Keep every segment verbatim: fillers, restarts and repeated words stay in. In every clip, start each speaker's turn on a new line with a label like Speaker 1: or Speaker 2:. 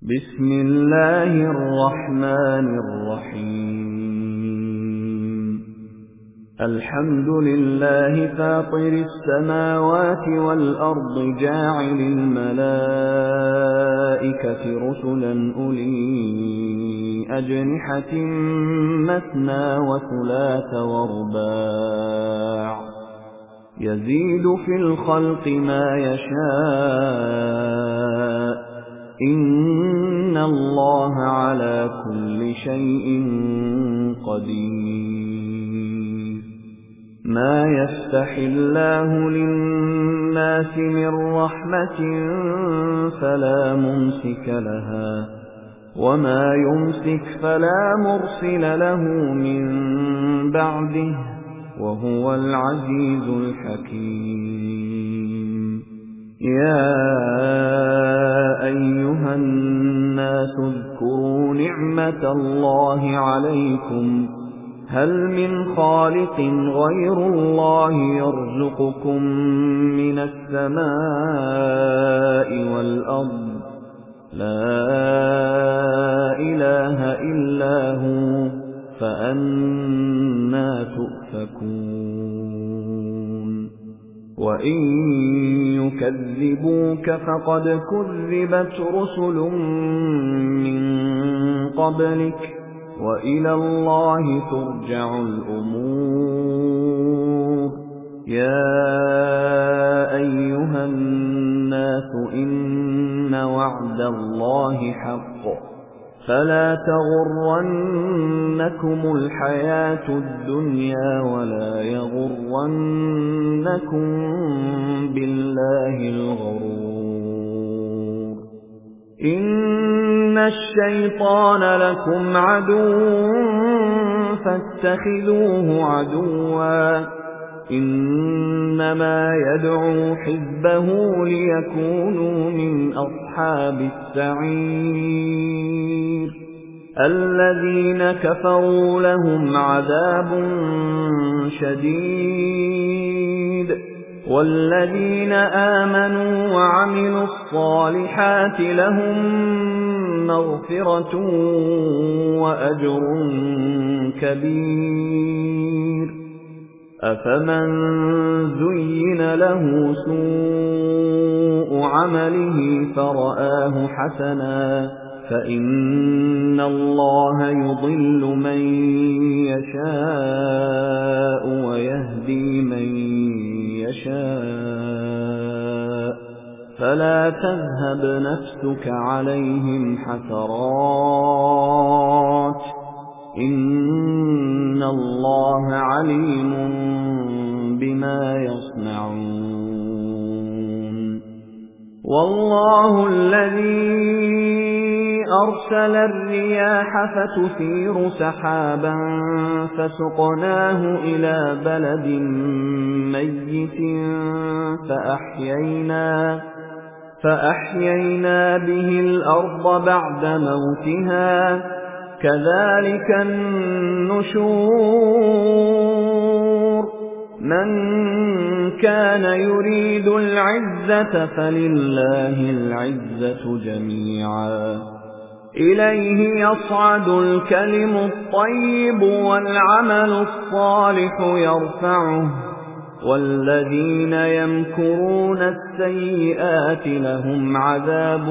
Speaker 1: بسم الله الرحمن الرحيم الحمد لله فاطر السماوات والأرض جاعل الملائكة رسلا أولي أجنحة مثنى وثلاث ورباع يزيد في الخلق ما يشاء إن الله على كل شيء قدير ما يفتح الله للناس من رحمة فلا ممسك لها وما يمسك فلا مرسل له من بعده وهو العزيز الحكيم يا أيها الناس اذكروا نعمة الله عليكم هل من خالق غير الله يرزقكم من السماء والأرض لا إله إلا هو فأنى تؤفكون وإن يكذبوك فقد كذبت رسل من قبلك وإلى الله ترجع الأمور يا أيها الناس إن وعد الله حق فلا تغرنكم الحياة الدنيا ولا يغرنكم بالله الغرور إن الشيطان لكم عدو فاتخذوه عدوا إنما يدعو حزبه ليكونوا من أصحاب السعير الذين كفروا لهم عذاب شديد والذين آمنوا وعملوا الصالحات لهم مغفرة وأجر كبير أفمن زين له سوء عمله فرآه حسنا فإن الله يضل من يشاء ويهدي من يشاء فلا تذهب نفسك عليهم حسرات إن الله عليم بما يصنعون والله الذي أرسل الرياح فتثير سحابا فسقناه إلى بلد ميت فأحيينا, فأحيينا به الأرض بعد موتها كذلك النشور من كان يريد العزة فلله العزة جميعا إليه يصعد الكلم الطيب والعمل الصالح يرفعه والذين يمكرون السيئات لهم عذاب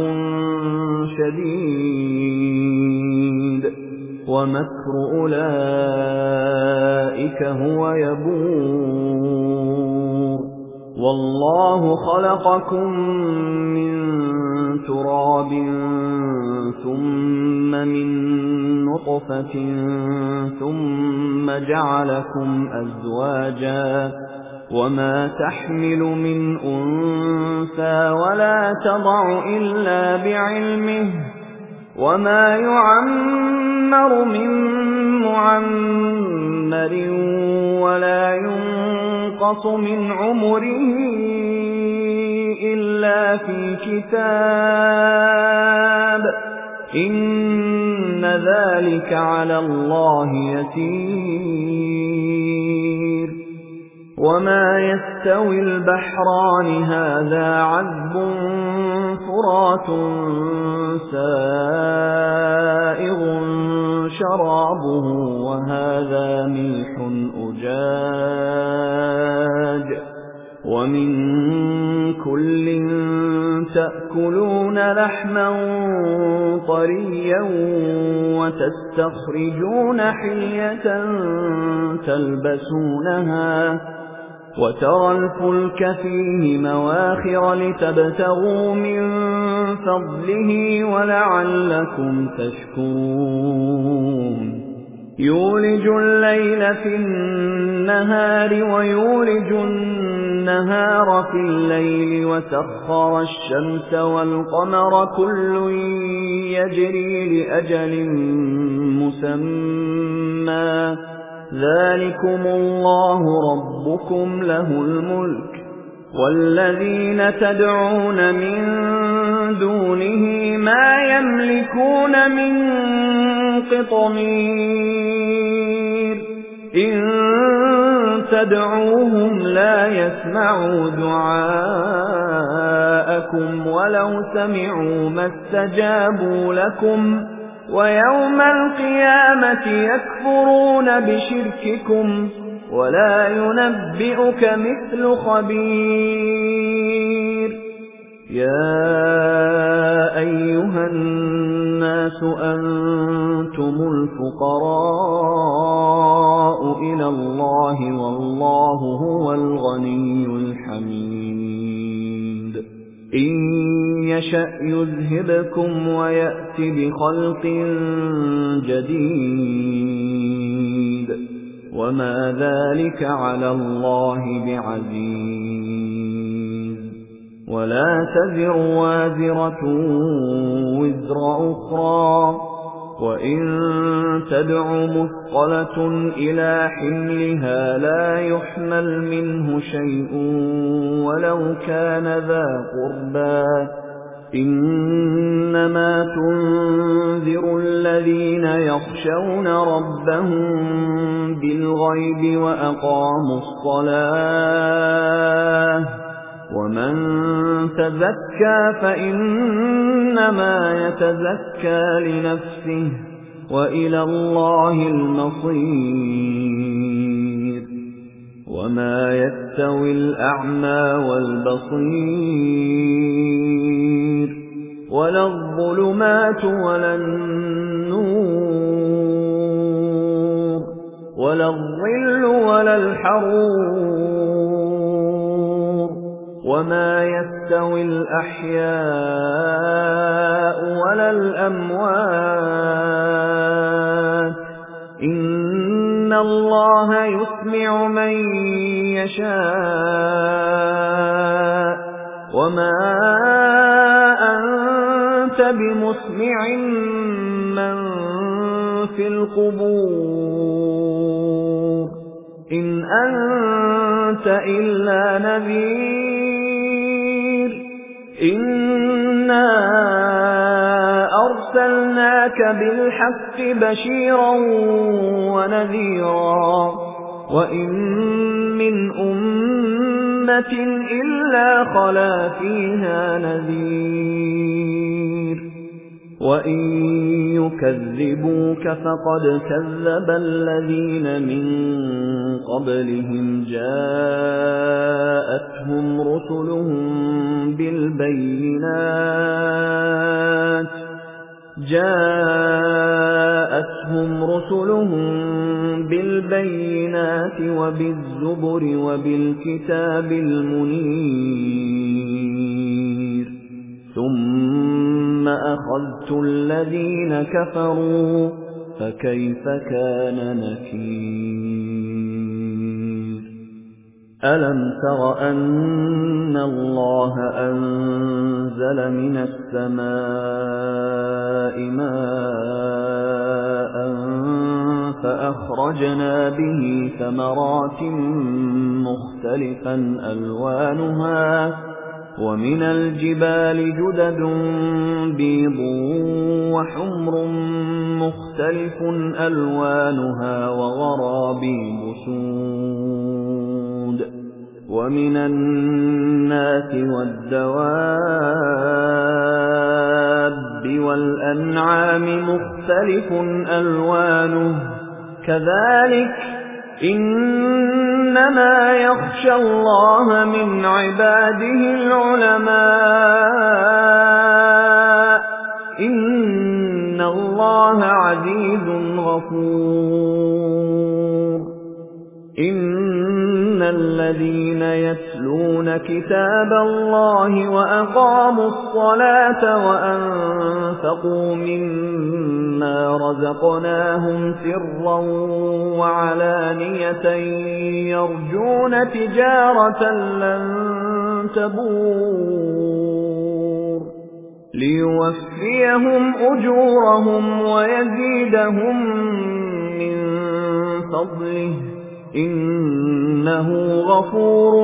Speaker 1: شديد ومكر أولئك هو يبور والله خلقكم من تراب ثم من نطفة ثم جعلكم أزواجا وما تحمل من أنثى ولا تضع إلا بعلمه وما يعمر من معمر ولا ينقص من عمره إلا في كتاب إن ذلك على الله يسير وما يستوي البحران هذا عذب فرات سائغ شرابه وهذا ملح أجاج ومن كل تأكلون لحما طريا وتستخرجون حلية تلبسونها وترى الفلك فيه مواخر لتبتغوا من فضله ولعلكم تشكرون يولج الليل في النهار ويولج النهار في الليل وسخر الشمس والقمر كل يجري لأجل مسمى ذلكم الله ربكم له الملك والذين تدعون من دونه ما يملكون من قطمير إن تدعوهم لا يسمعوا دعاءكم ولو سمعوا ما استجابوا لكم ويوم القيامة يكفرون بشرككم ولا ينبئك مثل خبير يا أيها الناس أنتم الفقراء إلى الله والله هو الغني الحميد إن يشأ يذهبكم ويأت بخلق جديد وما ذلك على الله بعزيز ولا تزر وازرة وزر أخرى وإن تدع مثقلة إلى حملها لا يحمل منه شيء ولو كان ذا قربى إنما تنذر الذين يخشون ربهم بالغيب وأقاموا الصلاة ومن تزكى فإنما يتزكى لنفسه وإلى الله المصير وما يستوي الأعمى والبصير ولا الظلمات ولا النور ولا الظل ولا الحرور وما يستوي الأحياء ولا الأموات إن الله يسمع من يشاء وما أنت بمسمع من في القبور إن أنت إلا نذير إنا أرسلناك بالحق بشيرا ونذيرا وإن من أمة إلا خلا فيها نذير وإن يكذبوك فقد كذب الذين من قبلهم جاءتهم رسلهم بالبينات جاءتهم رسلهم بالبينات وبالزبر وبالكتاب المنير ثم أخذت الذين كفروا فكيف كان نكير ألم تر أن الله أنزل من السماء ماء فأخرجنا به ثمرات مختلفا ألوانها ومن الجبال جدد بيض وحمر مختلف ألوانها وغرابيب سود ومن الناس والدواب وَالْأَنْعَامِ مُخْتَلِفٌ أَلْوَانُهُ كَذَلِكَ إِنَّمَا يَخْشَى اللَّهَ مِنْ عِبَادِهِ الْعُلَمَاءُ إِنَّ اللَّهَ عَزِيزٌ غَفُورٌ إِنَّ الَّذِينَ يَتْلُونَ كِتَابَ اللَّهِ وَأَقَامُوا الصَّلَاةَ وَأَنفَقُوا مِمَّا رَزَقْنَاهُمْ سِرًّا وَعَلَانِيَةً يَرْجُونَ تِجَارَةً لَّن تَبُورَ لِيُوَفِّيَهُمْ أُجُورَهُمْ وَيَزِيدَهُم مِّن فَضْلِهِ إِنَّهُ غَفُورٌ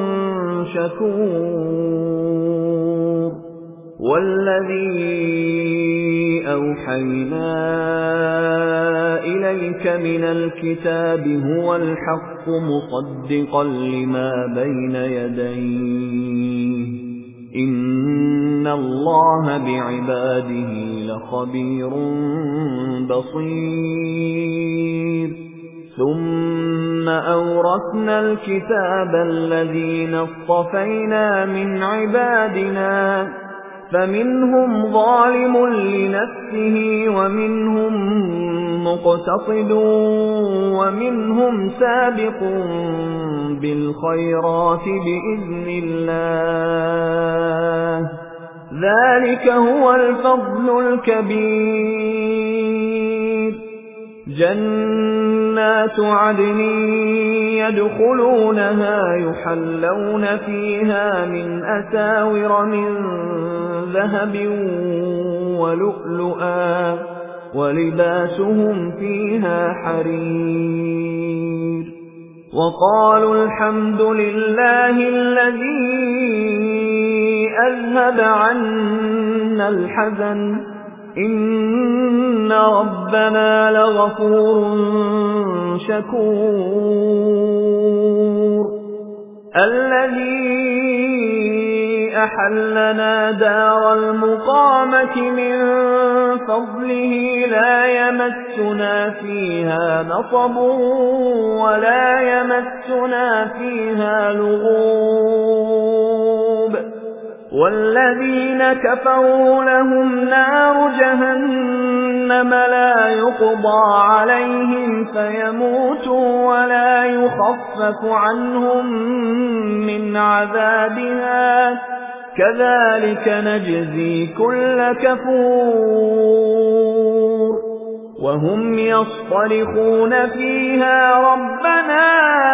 Speaker 1: شَكُورٌ وَالَّذِي أَوْحَيْنَا إِلَيْكَ مِنَ الْكِتَابِ هُوَ الْحَقُّ مُصَدِّقًا لِّمَا بَيْنَ يَدَيْهِ إِنَّ اللَّهَ بِعِبَادِهِ لَخَبِيرٌ بَصِيرٌ ثُمَّ أَوْرَثْنَا الْكِتَابَ الَّذِينَ اصْطَفَيْنَا مِنْ عِبَادِنَا فَمِنْهُمْ ظَالِمٌ لِنَفْسِهِ وَمِنْهُمْ مُقْتَصِدٌ وَمِنْهُمْ سَابِقٌ بِالْخَيْرَاتِ بِإِذْنِ اللَّهِ ذَلِكَ هُوَ الْفَضْلُ الْكَبِيرُ جَنَّاتُ عَدْنٍ يَدْخُلُونَهَا يُحَلَّوْنَ فِيهَا مِنْ أَسَاوِرَ مِنْ ذَهَبٍ وَلُؤْلُؤًا وَلِبَاسُهُمْ فِيهَا حَرِيرٌ وَقَالُوا الْحَمْدُ لِلَّهِ الَّذِي أَذْهَبَ عَنَّا الْحَزَنَ إِنَّ رَبَّنَا لَغَفُورٌ شَكُورٌ الَّذِي أَحَلَّنَا دَارَ الْمُقَامَةِ مِنْ فَضْلِهِ لَا يَمَسُّنَا فِيهَا نَصَبٌ وَلَا يَمَسُّنَا فِيهَا لُغُوبٌ وَالَّذِينَ كَفَرُوا لَهُمْ نَارُ جَهَنَّمَ لَا يُقْضَى عَلَيْهِمْ فَيَمُوتُوا وَلَا يُخَفَّفُ عَنْهُمْ مِنْ عَذَابِهَا كَذَلِكَ نَجْزِي كُلَّ كَفُورٍ وَهُمْ يَصْطَرِخُونَ فِيهَا رَبَّنَا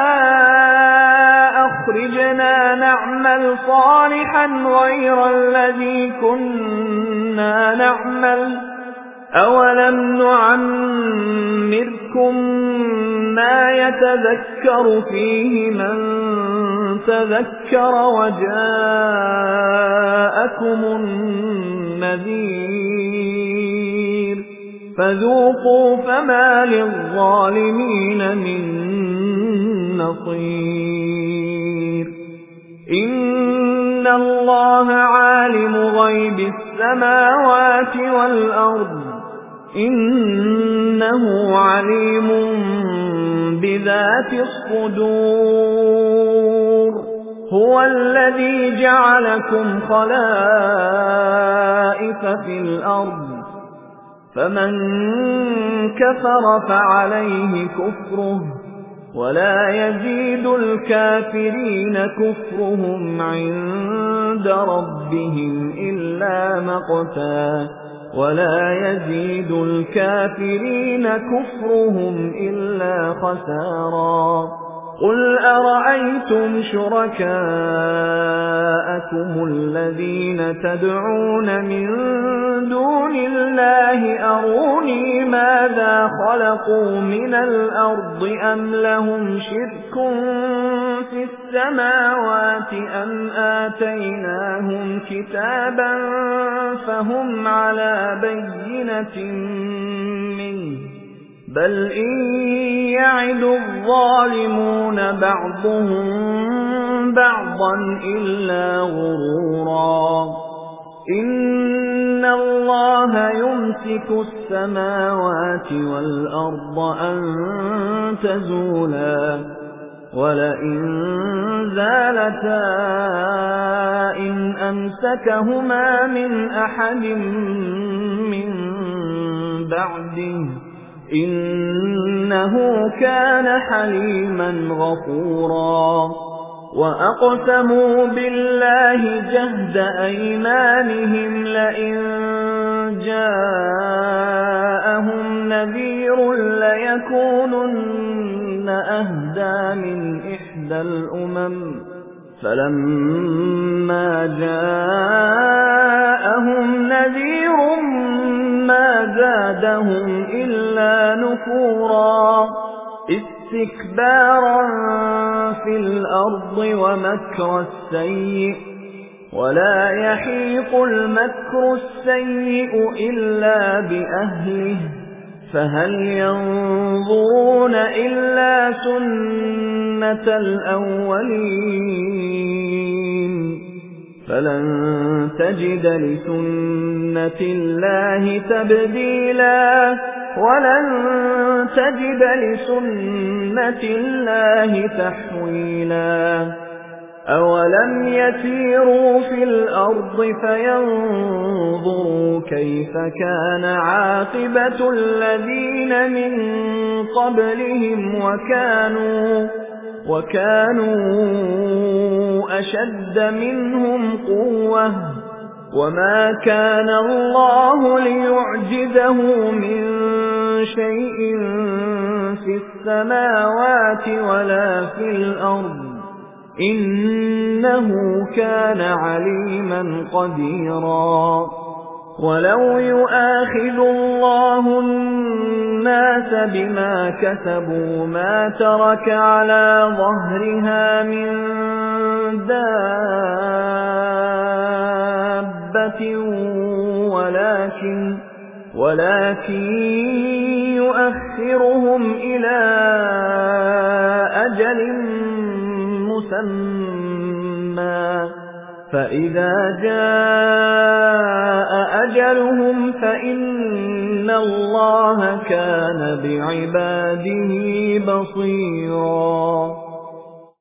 Speaker 1: أَخْرِجْنَا نَعْمَلْ صَالِحًا غَيْرَ الَّذِي كُنَّا نَعْمَلُ أَوَلَمْ نُعَمِّرْكُم مَّا يَتَذَكَّرُ فِيهِ مَن تَذَكَّرَ وَجَاءَكُمُ النَّذِيرُ فَذُوقُوا فَمَا لِلظَّالِمِينَ مِن نَّصِيرٍ إِنَّ اللَّهَ عَالِمُ غَيْبِ السَّمَاوَاتِ وَالْأَرْضِ إِنَّهُ عَلِيمٌ بِذَاتِ الصُّدُورِ هُوَ الَّذِي جَعَلَكُمْ خَلَائِفَ فِي الْأَرْضِ فَمَن كَفَرَ فَعَلَيْهِ كُفْرُهُ وَلَا يَزِيدُ الْكَافِرِينَ كُفْرُهُمْ عِندَ رَبِّهِمْ إِلَّا مَقْتًا وَلَا يَزِيدُ الْكَافِرِينَ كُفْرُهُمْ إِلَّا خَسَارًا قُلْ أَرَأَيْتُمْ شُرَكَاءَكُمُ الَّذِينَ تَدْعُونَ مِن دُونِ اللَّهِ أَرُونِي مَاذَا خَلَقُوا مِنَ الْأَرْضِ أَمْ لَهُمْ شِرْكٌ فِي السَّمَاوَاتِ أَمْ آتَيْنَاهُمْ كِتَابًا فَهُمْ عَلَى بَيِّنَةٍ مِّنْهُ بَلْ إِن يَعِدُ الظَّالِمُونَ بَعْضُهُم بَعْضًا إِلَّا غُرُورًا إِنَّ اللَّهَ يُمْسِكُ السَّمَاوَاتِ وَالْأَرْضَ أَن تَزُولَا وَلَئِن زَالَتَا إِنْ أَمْسَكَهُمَا مِنْ أَحَدٍ مِّن بَعْدِهِ إِنَّهُ كَانَ حَلِيمًا غَفُورًا وَأَقْسَمُوا بِاللَّهِ جَهْدَ أَيْمَانِهِمْ لَئِن جَاءَهُمْ نَذِيرٌ لَّيَكُونُنَّ أَهْدَىٰ مِنْ إِحْدَى الْأُمَمِ فَلَمَّا جَاءَهُمْ نَذِيرٌ مَّا زَادَهُمْ إِلَّا نُفُورًا اسْتِكْبَارًا فِي الْأَرْضِ وَمَكْرَ السَّيِّئِ وَلَا يَحِيقُ الْمَكْرُ السَّيِّئُ إِلَّا بِأَهْلِهِ فَهَلْ يَنظُرُونَ إِلَّا سُنَّةَ الْأَوَّلِينَ فَلَن تَجِدَ لِسُنَّةِ اللَّهِ تَبْدِيلًا وَلَن تَجِدَ لِسُنَّةِ اللَّهِ تَحْوِيلًا أَوَلَمْ يَسِيرُوا فِي الْأَرْضِ فَيَنظُرُوا كَيْفَ كَانَ عَاقِبَةُ الَّذِينَ مِن قَبْلِهِمْ وَكَانُوا وَكَانُوا أَشَدَّ مِنْهُمْ قُوَّةً وَمَا كَانَ اللَّهُ لِيُعْجِزَهُ مِن شَيْءٍ فِي السَّمَاوَاتِ وَلَا فِي الْأَرْضِ إِنَّهُ كَانَ عَلِيمًا قَدِيرًا وَلَوْ يُؤَاخِذُ اللَّهُ النَّاسَ بِمَا كَسَبُوا مَا تَرَكَ عَلَى ظَهْرِهَا مِن دَابَّةٍ وَلَكِن وَلَكِن يُؤَخِّرُهُمْ إِلَى أَجَلٍ مُّسَمًّى فَإِذَا جَاءَ أَجَلُهُمْ فَإِنَّ اللَّهَ كَانَ بِعِبَادِهِ بَصِيرًا